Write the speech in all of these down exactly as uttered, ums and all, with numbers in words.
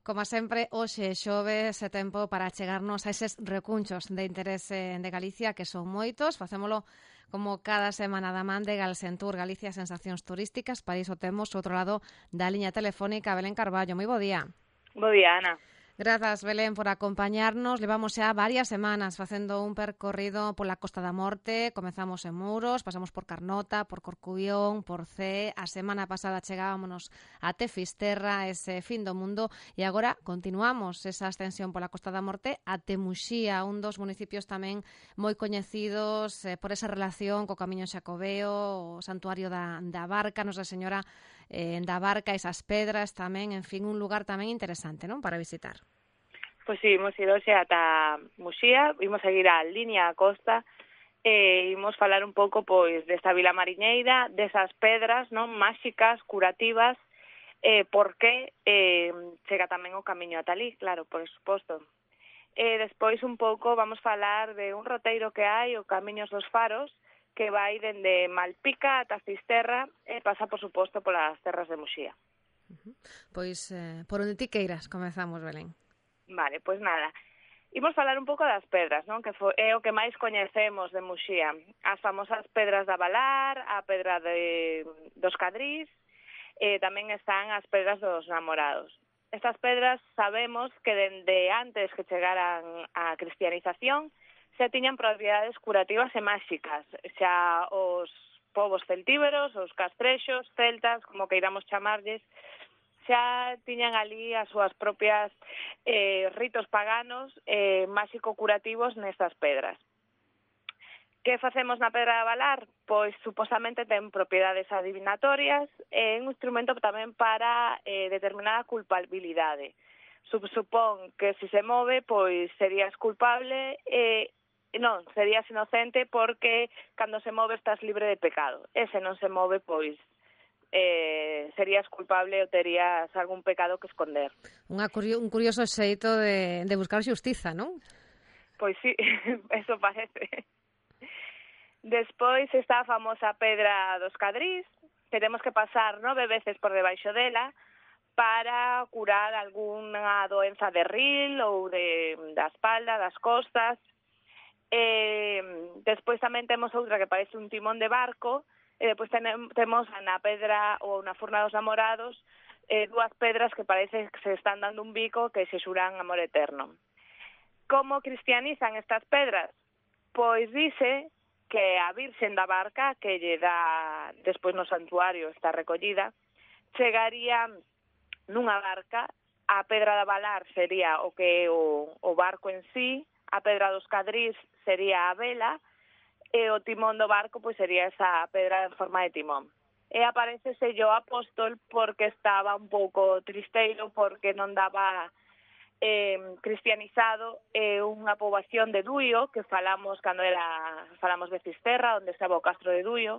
Como sempre, hoxe xoves é tempo para chegarnos a eses recunchos de interese de Galicia, que son moitos. Facémolo como cada semana da man de Galsentur, Galicia Sensacións Turísticas. Para iso temos outro lado da liña telefónica Belén Carballo. Moi bo día. Bo día, Ana. Grazas, Belén, por acompañarnos. Levamos xa varias semanas facendo un percorrido pola Costa da Morte. Comezamos en Muros, pasamos por Carnota, por Corcubión, por Cee. A semana pasada chegábamos até Fisterra, ese fin do mundo, e agora continuamos esa extensión pola Costa da Morte até Muxía, un dos municipios tamén moi coñecidos eh, por esa relación co Camiño Xacobeo, o Santuario da, da Barca, Nosa Señora eh, da Barca, esas pedras tamén, en fin, un lugar tamén interesante, non, para visitar. Pois sí, imos ir hoxe ata Muxía, imos seguir a liña a costa e imos falar un pouco pois desta vila mariñeira, desas pedras, non, máxicas, curativas, eh, por que eh, chega tamén o camiño ata ali, claro, por suposto. E despois un pouco vamos falar de un roteiro que hai, o Camiños dos Faros, que vai dende Malpica ata Fisterra e pasa, por suposto, polas terras de Muxía. Uh-huh. Pois, eh, por onde ti queiras, comezamos, Belén. Vale, pois nada, imos falar un pouco das pedras, non? Que foi, é o que máis coñecemos de Muxía. As famosas pedras da Valar, a pedra de, dos Cadrís, e tamén están as pedras dos Namorados. Estas pedras sabemos que dende antes que chegaran a cristianización se tiñan propiedades curativas e máxicas. Xa os povos celtíberos, os castrexos, celtas, como queiramos chamarlles, xa tiñan ali as súas propias eh, ritos paganos eh, máxico-curativos nestas pedras. Que facemos na pedra de Valar? Pois, supostamente, ten propiedades adivinatorias e un instrumento tamén para eh, determinada culpabilidade. Supón que se se move, pois serías culpable e eh, non, serías inocente porque cando se move estás libre de pecado. E se non se move, pois Eh, serías culpable ou terías algún pecado que esconder. Unha curio, un curioso xeito de, de buscar xustiza, non? Pois sí, eso parece. Despois está a famosa pedra dos Cadrís, que temos que pasar nove veces por debaixo dela para curar algunha doenza de ril ou de, da espalda, das costas. Eh, despois tamén temos outra que parece un timón de barco. E depois temos na pedra ou na Furna dos Namorados eh, dúas pedras que parece que se están dando un bico que se xuran amor eterno. Como cristianizan estas pedras? Pois dice que a Virxen da Barca, que lle dá despois no santuario está recollida, chegaría nunha barca, a pedra da Valar sería o que é o, o barco en sí, a pedra dos Cadrís sería a vela, e o timón do barco pois sería esa pedra en forma de timón. E aparece sello apóstol porque estaba un pouco tristeiro porque non daba eh, cristianizado eh, unha poboación de Duio, que falamos cando era falamos de Fisterra, onde estaba o castro de Duio.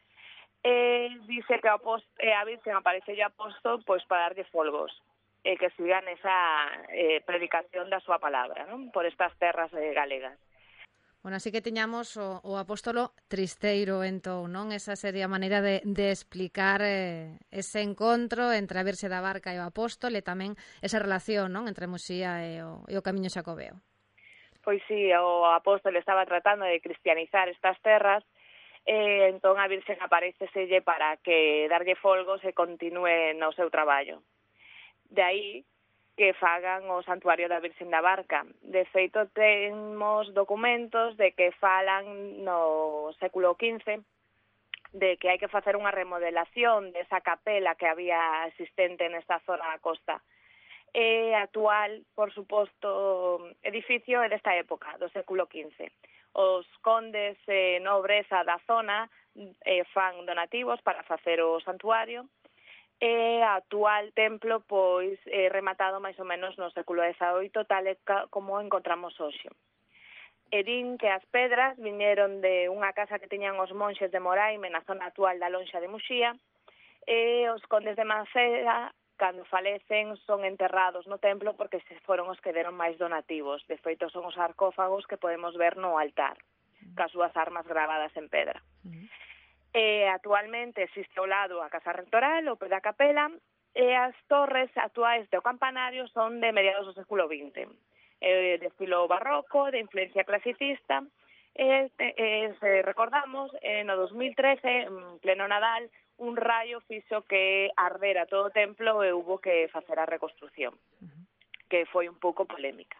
E dice que a, post, eh, a Virgen aparece yo apóstol pois para darlle folgos e que sigan esa eh, predicación da súa palabra, non? Por estas terras eh, galegas. Bueno, así que teñamos o, o apóstolo tristeiro, entón, non? Esa sería a maneira de, de explicar eh, ese encontro entre a Virxe da Barca e o apóstol e tamén esa relación, non? Entre Muxía e o, e o Camiño Xacobeo. Pois sí, o apóstol estaba tratando de cristianizar estas terras e entón a Virxe apareceselle para que darlle folgos e continúe no seu traballo. De aí que fagan o santuario da Virxen da Barca. De feito, temos documentos de que falan no século quince de que hai que facer unha remodelación desa capela que había existente nesta zona da costa. E actual, por suposto, edificio é desta época, do século quince. Os condes e nobreza da zona eh, fan donativos para facer o santuario, e a actual templo pois é rematado máis ou menos no século dezaoito, tal e como encontramos hoxe. E din que as pedras viñeron de unha casa que tiñan os monxes de Moraime na zona actual da Lonxa de Muxía, e os condes de Mancera, cando falecen, son enterrados no templo porque se foron os que deron máis donativos. De feito, son os sarcófagos que podemos ver no altar, cas súas armas gravadas en pedra. Uh-huh. E actualmente existe ao lado a Casa Rectoral, ao pé da capela, E as torres actuais do campanario son de mediados do século vinte, eh, de estilo barroco, de influencia clasicista, e, e se recordamos, eh, no dos mil trece, en pleno Nadal, un raio fixo que ardera todo o templo e hubo que facer a reconstrucción, que foi un pouco polémica.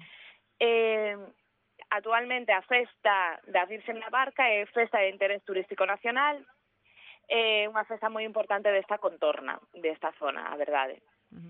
Eh, actualmente a festa da Virxen da Barca é festa de interés turístico nacional, é unha festa moi importante desta contorna, desta zona, a verdade. Uh-huh.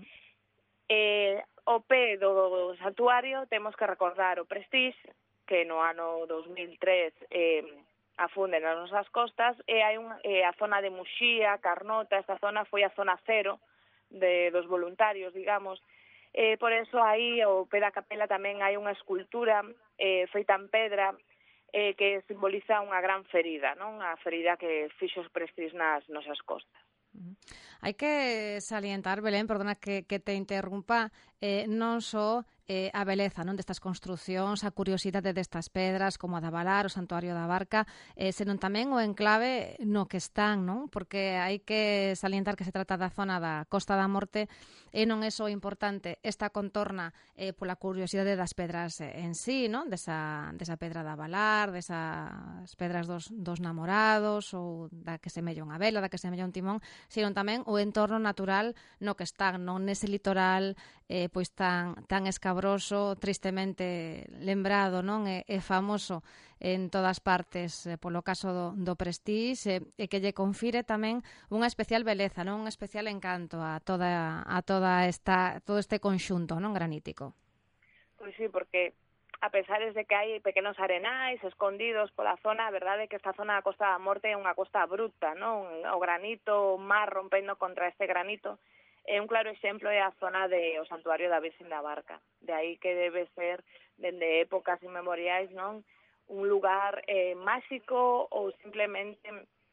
Eh, o pé do santuario temos que recordar o Prestige, que no ano dos mil tres eh, afunde nas nosas costas, e hai un, eh, a zona de Muxía, Carnota, esta zona foi a zona cero de, dos voluntarios, digamos. Eh, por eso aí, o pé da capela tamén hai unha escultura eh, feita en pedra, Eh, que simboliza unha gran ferida, non? A ferida que fixo os Prestige nas nosas costas. Uh-huh. Hai que salientar, Belén, perdona que, que te interrumpa, eh, non só eh, a beleza non destas construcións, a curiosidade destas pedras, como a da Valar, o Santuario da Barca, eh, senón tamén o enclave no que están, non? Porque hai que salientar que se trata da zona da Costa da Morte e non é só importante esta contorna eh, pola curiosidade das pedras en sí, non? Desa, desa pedra da Valar, desas pedras dos, dos namorados, ou da que semella unha vela, da que semella un timón, senón tamén o entorno natural no que están, non nese litoral eh, pois tan, tan escabroso, tristemente lembrado, non? E, e famoso en todas partes, eh, polo caso do, do Prestige, e, e que lle confire tamén unha especial beleza, non? Un especial encanto a toda a toda esta todo este conxunto, non, granítico. Pois sí, porque a pesar de que hai pequenos arenais escondidos pola zona, a verdade é que esta zona da Costa da Morte é unha costa bruta, non? O granito, o mar rompendo contra este granito. É un claro exemplo é a zona do Santuario da Virxen da Barca. De aí que debe ser, dende épocas inmemoriais, non? Un lugar eh, máxico ou simplemente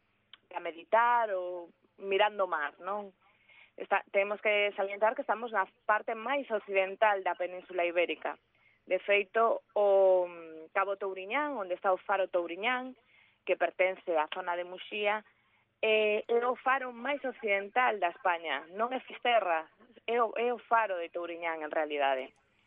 a meditar ou mirando mar, non? Está, temos que salientar que estamos na parte máis occidental da Península Ibérica. De feito, o Cabo Touriñán, onde está o faro Touriñán, que pertence á zona de Muxía, é, é o faro máis occidental da España. Non é Fisterra, é o, é o faro de Touriñán, en realidade.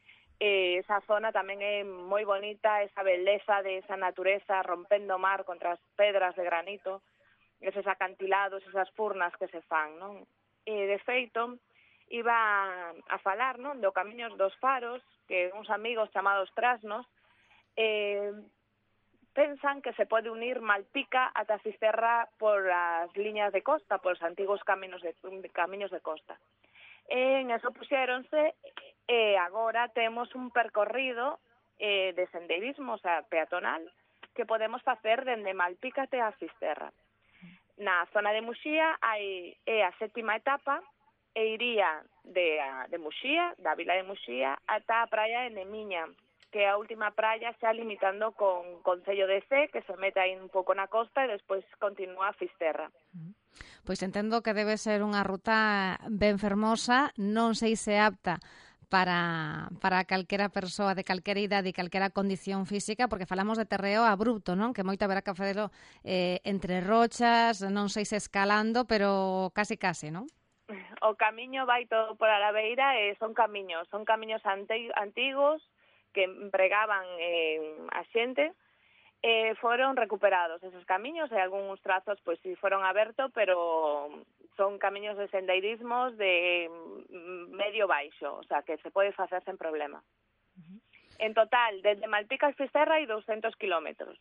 E esa zona tamén é moi bonita, esa beleza de esa natureza rompendo o mar contra as pedras de granito, esos acantilados, esas furnas que se fan, non? E, de feito, iba a falar, non, do Camiños dos Faros, que uns amigos chamados Trasnos eh, pensan que se pode unir Malpica ata Fisterra por as liñas de costa, por os antigos caminos de, camiños de costa. E en eso puxéronse e agora temos un percorrido eh, de sendeirismo, o sea, peatonal, que podemos facer dende Malpica até a Fisterra. Na zona de Muxía hai é a sétima etapa e iría de, de Muxía, da vila de Muxía, ata a praia de Nemiña, que é a última praia xa limitando con Concello de Cee, que se mete aí un pouco na costa e despois continúa a Fisterra. Pois entendo que debe ser unha ruta ben fermosa, non sei se apta para, para calquera persoa de calquera idade e calquera condición física, porque falamos de terreo abrupto, non? Que moito haberá que facelo eh, entre rochas, non sei se escalando, pero casi casi, non? O camiño vai todo por a labeira e son camiños, son camiños antigos que empregaban eh, a xente, eh, foron recuperados esos camiños e algúns trazos pois si foron abertos, pero son camiños de sendeirismos de medio baixo, o sea, que se pode facer sen problema. Uh-huh. En total, desde Malpica a Fisterra hai doscientos kilómetros,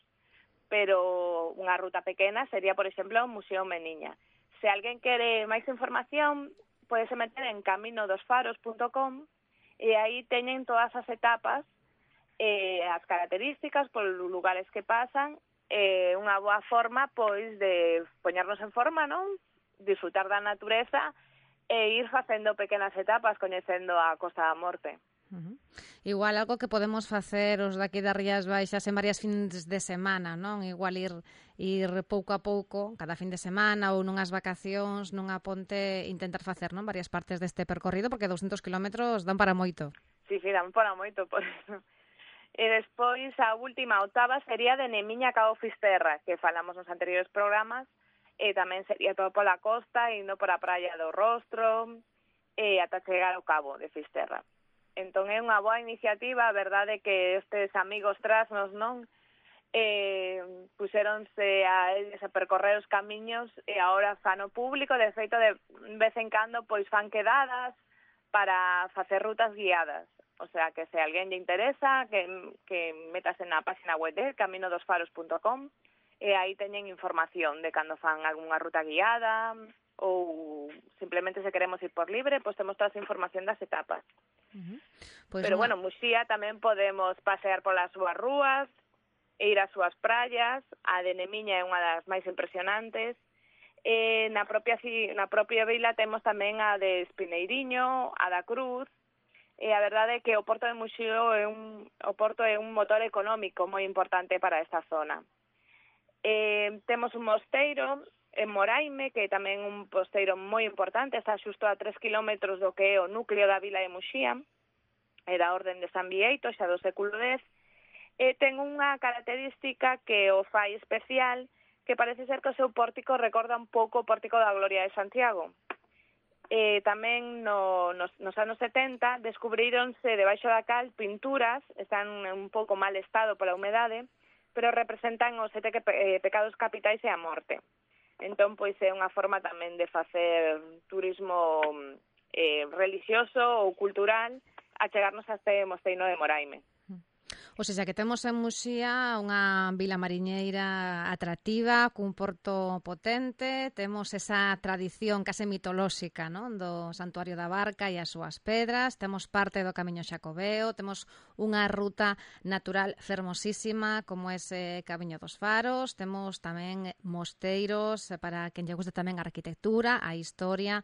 pero unha ruta pequena sería, por exemplo, o Museo Meniña. Se alguén quere máis información, podese meter en camino dos faros punto com e aí teñen todas as etapas, eh, as características, por lugares que pasan, eh, unha boa forma pois de poñernos en forma, non? Disfrutar da natureza e ir facendo pequenas etapas, coñecendo a Costa da Morte. Uh-huh. Igual algo que podemos facer os daqui das Rías Baixas en varias fins de semana, non? Igual ir ir pouco a pouco, cada fin de semana ou nunhas vacacións, nunha ponte, intentar facer, non? Varias partes deste percorrido, porque doscientos kilómetros dan para moito. Sí, sí, dan para moito, por eso. E despois a última octava sería de Nemiña a Cabo Fisterra, que falamos nos anteriores programas, e tamén sería todo pola costa, indo por a praia do Rostro, e ata chegar ao cabo de Fisterra. Entón é unha boa iniciativa, a verdade que estes amigos trasnos, non, eh, puxéronse a eles a percorrer os camiños e agora fano público, de feito de vez en cando pois fan quedadas para facer rutas guiadas. O sea, que se alguén lle interesa, que, que metase na página web de camino dos faros punto com e aí teñen información de cando fan algunha ruta guiada ou simplemente se queremos ir por libre, pois temos toda esa información das etapas. Uh-huh. Pues Pero unha... bueno, Muxía tamén podemos pasear polas súas rúas e ir ás súas praias. A de Nemiña é unha das máis impresionantes. E na propia na propia vila temos tamén a de Espineiriño, a da Cruz. E a verdade é que o Porto de Muxía é un o Porto é un motor económico moi importante para esta zona. Eh, temos un mosteiro en Moraime, que é tamén un mosteiro moi importante, está xusto a tres kilómetros do que é o núcleo da vila de Muxía, é da Orden de San Bieito, xa do século dez, e ten unha característica que o fai especial, que parece ser que o seu pórtico recorda un pouco o pórtico da Gloria de Santiago. E tamén no, nos, nos anos setenta descubrironse debaixo da cal pinturas, están un pouco mal estado pola humedade, pero representan os sete que, eh, pecados capitais e a morte. Entón, pois é unha forma tamén de facer turismo eh, religioso ou cultural a chegarnos a este mosteiro de Moraime. O sea, que temos en Muxía unha vila mariñeira atractiva, cun porto potente, temos esa tradición case mitolóxica, non, do Santuario da Barca e as súas pedras, temos parte do Camiño Xacobeo, temos unha ruta natural fermosísima como ese Camiño dos Faros, temos tamén mosteiros para quen lle guste tamén a arquitectura, a historia,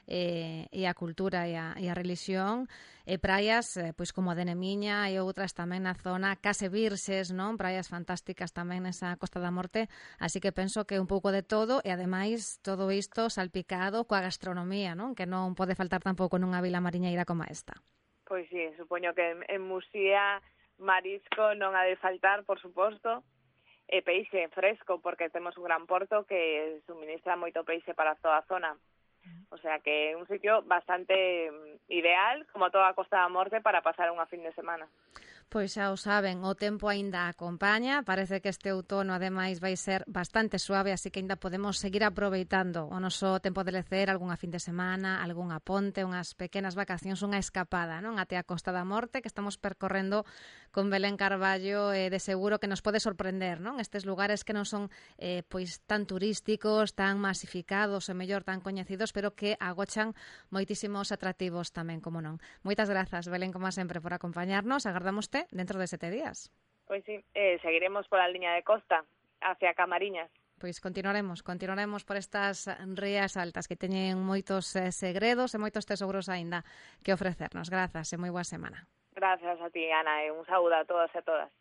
E, e a cultura e a, e a religión, e praias eh, pois como a de Nemiña e outras tamén na zona, case virses, non? Praias fantásticas tamén nesa Costa da Morte, así que penso que un pouco de todo e ademais todo isto salpicado coa gastronomía, non? Que non pode faltar tampouco nunha vila mariñeira como esta. Pois sí, supoño que en, en Muxía marisco non ha de faltar, por suposto, e peixe fresco, porque temos un gran porto que suministra moito peixe para toda a zona. O sea que é un sitio bastante ideal, como toda a Costa da Morte, para pasar unha fin de semana. Pois xa o saben, o tempo aínda acompaña, parece que este outono ademais vai ser bastante suave, así que aínda podemos seguir aproveitando o noso tempo de lecer, algunha fin de semana, algunha ponte, unhas pequenas vacacións, unha escapada, non, até a Costa da Morte, que estamos percorrendo con Belén Carballo, e eh, de seguro que nos pode sorprender, non? Estes lugares que non son eh, pois tan turísticos, tan masificados, e mellor tan coñecidos, pero que agochan moitísimos atractivos tamén, como non. Moitas grazas, Belén, como sempre, por acompañarnos. Agardámoste dentro de sete días. Pois sí, eh, seguiremos pola liña de costa hacia Camariñas. Pois continuaremos, continuaremos por estas rías altas que teñen moitos eh, segredos e moitos tesouros aínda que ofrecernos. Grazas e moi boa semana. Gracias a ti, Ana, e un saúdo a todos e a todas.